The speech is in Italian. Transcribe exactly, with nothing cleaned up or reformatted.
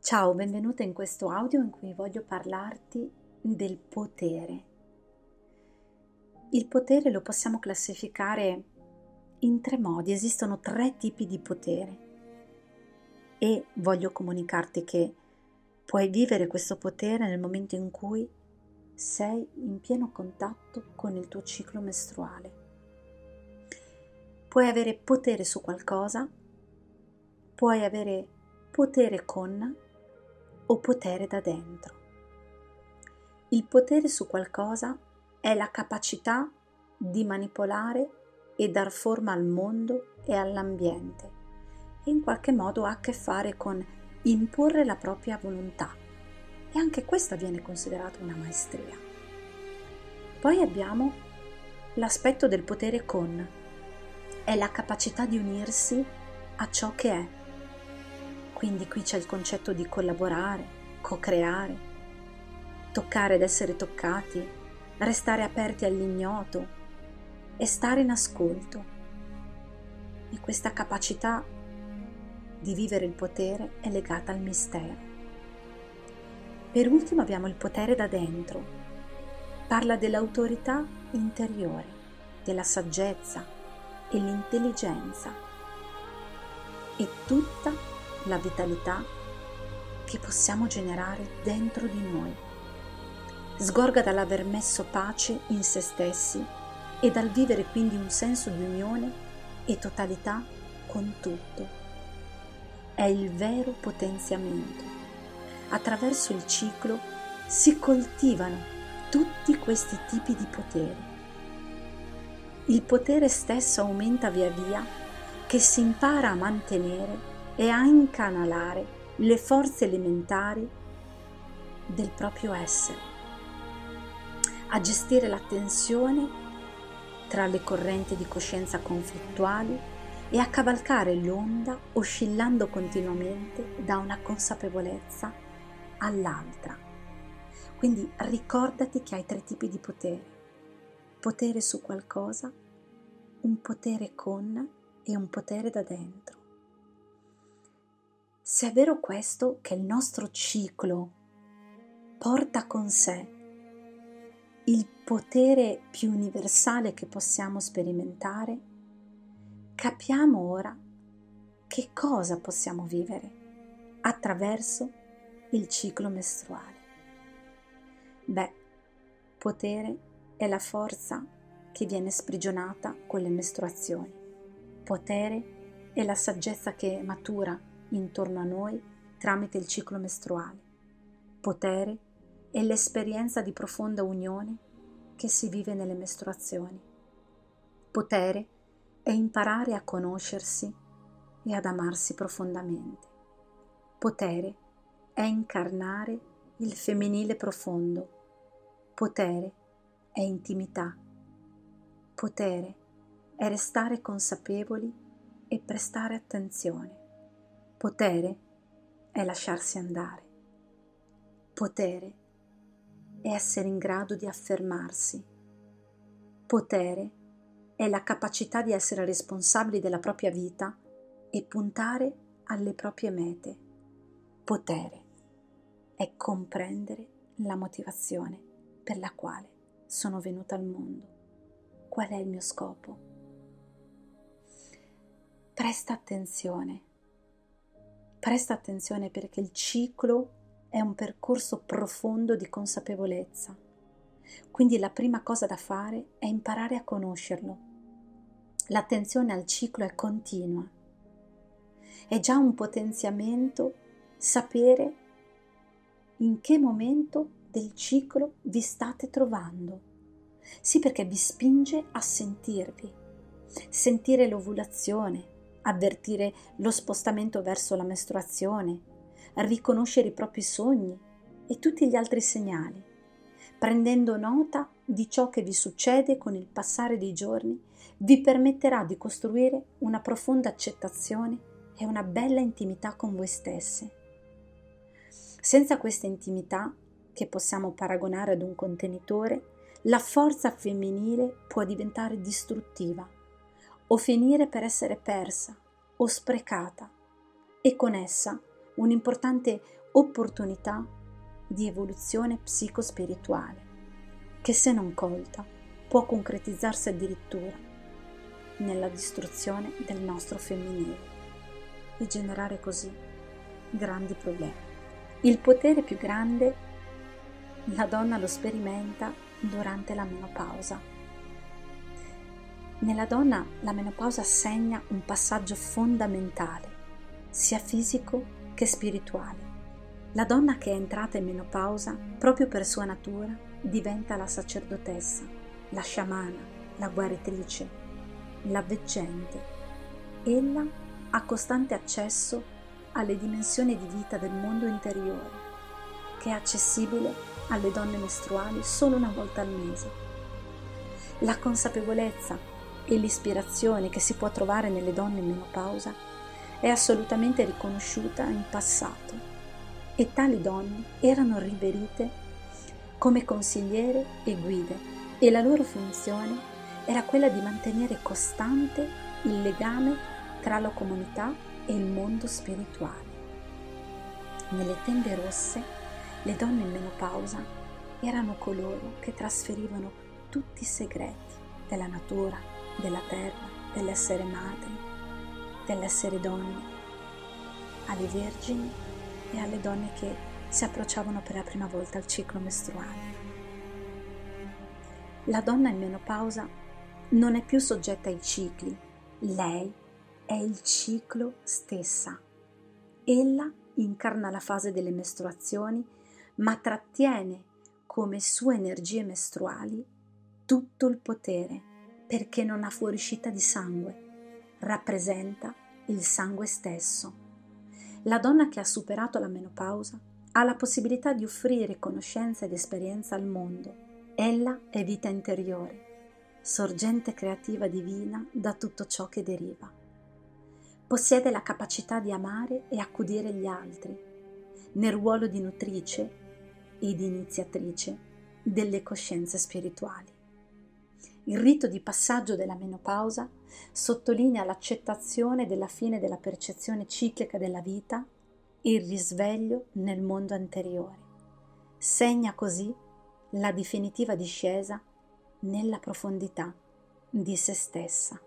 Ciao, benvenuta in questo audio in cui voglio parlarti del potere. Il potere lo possiamo classificare in tre modi, esistono tre tipi di potere e voglio comunicarti che puoi vivere questo potere nel momento in cui sei in pieno contatto con il tuo ciclo mestruale. Puoi avere potere su qualcosa, puoi avere potere con o potere da dentro. Il potere su qualcosa è la capacità di manipolare e dar forma al mondo e all'ambiente e in qualche modo ha a che fare con imporre la propria volontà e anche questa viene considerata una maestria. Poi abbiamo l'aspetto del potere con, è la capacità di unirsi a ciò che è. Quindi qui c'è il concetto di collaborare, co-creare, toccare ed essere toccati, restare aperti all'ignoto e stare in ascolto. E questa capacità di vivere il potere è legata al mistero. Per ultimo abbiamo il potere da dentro. Parla dell'autorità interiore, della saggezza e l'intelligenza e tutta la vitalità che possiamo generare dentro di noi. Sgorga dall'aver messo pace in se stessi e dal vivere quindi un senso di unione e totalità con tutto. È il vero potenziamento. Attraverso il ciclo si coltivano tutti questi tipi di poteri. Il potere stesso aumenta via via che si impara a mantenere e a incanalare le forze elementari del proprio essere, a gestire la tensione tra le correnti di coscienza conflittuali e a cavalcare l'onda oscillando continuamente da una consapevolezza all'altra. Quindi ricordati che hai tre tipi di potere: potere su qualcosa, un potere con e un potere da dentro. Se è vero questo, che il nostro ciclo porta con sé il potere più universale che possiamo sperimentare, capiamo ora che cosa possiamo vivere attraverso il ciclo mestruale. Beh, potere è la forza che viene sprigionata con le mestruazioni. Potere è la saggezza che matura intorno a noi tramite il ciclo mestruale. Potere è l'esperienza di profonda unione che si vive nelle mestruazioni. Potere è imparare a conoscersi e ad amarsi profondamente. Potere è incarnare il femminile profondo. Potere è intimità. Potere è restare consapevoli e prestare attenzione. Potere è lasciarsi andare. Potere è essere in grado di affermarsi. Potere è la capacità di essere responsabili della propria vita e puntare alle proprie mete. Potere è comprendere la motivazione per la quale sono venuta al mondo. Qual è il mio scopo? Presta attenzione. Presta attenzione perché il ciclo è un percorso profondo di consapevolezza. Quindi la prima cosa da fare è imparare a conoscerlo. L'attenzione al ciclo è continua. È già un potenziamento sapere in che momento del ciclo vi state trovando. Sì, perché vi spinge a sentirvi, sentire l'ovulazione, avvertire lo spostamento verso la mestruazione, riconoscere i propri sogni e tutti gli altri segnali, prendendo nota di ciò che vi succede con il passare dei giorni, vi permetterà di costruire una profonda accettazione e una bella intimità con voi stesse. Senza questa intimità, che possiamo paragonare ad un contenitore, la forza femminile può diventare distruttiva o finire per essere persa o sprecata e con essa un importante opportunità di evoluzione psicospirituale che, se non colta, può concretizzarsi addirittura nella distruzione del nostro femminile e generare così grandi problemi. Il potere più grande la donna lo sperimenta durante la menopausa. Nella donna la menopausa segna un passaggio fondamentale, sia fisico che spirituale. La donna che è entrata in menopausa, proprio per sua natura, diventa la sacerdotessa, la sciamana, la guaritrice, la veggente. Ella ha costante accesso alle dimensioni di vita del mondo interiore, che è accessibile alle donne mestruali solo una volta al mese. La consapevolezza e l'ispirazione che si può trovare nelle donne in menopausa è assolutamente riconosciuta in passato, e tali donne erano riverite come consigliere e guide, e la loro funzione era quella di mantenere costante il legame tra la comunità e il mondo spirituale. Nelle tende rosse, le donne in menopausa erano coloro che trasferivano tutti i segreti della natura, della terra, dell'essere madri, dell'essere donne, alle vergini e alle donne che si approcciavano per la prima volta al ciclo mestruale. La donna in menopausa non è più soggetta ai cicli, lei è il ciclo stessa. Ella incarna la fase delle mestruazioni, ma trattiene come sue energie mestruali tutto il potere, perché non ha fuoriuscita di sangue, rappresenta il sangue stesso. La donna che ha superato la menopausa ha la possibilità di offrire conoscenza ed esperienza al mondo. Ella è vita interiore, sorgente creativa divina da tutto ciò che deriva. Possiede la capacità di amare e accudire gli altri, nel ruolo di nutrice e di iniziatrice delle coscienze spirituali. Il rito di passaggio della menopausa sottolinea l'accettazione della fine della percezione ciclica della vita e il risveglio nel mondo anteriore. Segna così la definitiva discesa nella profondità di se stessa.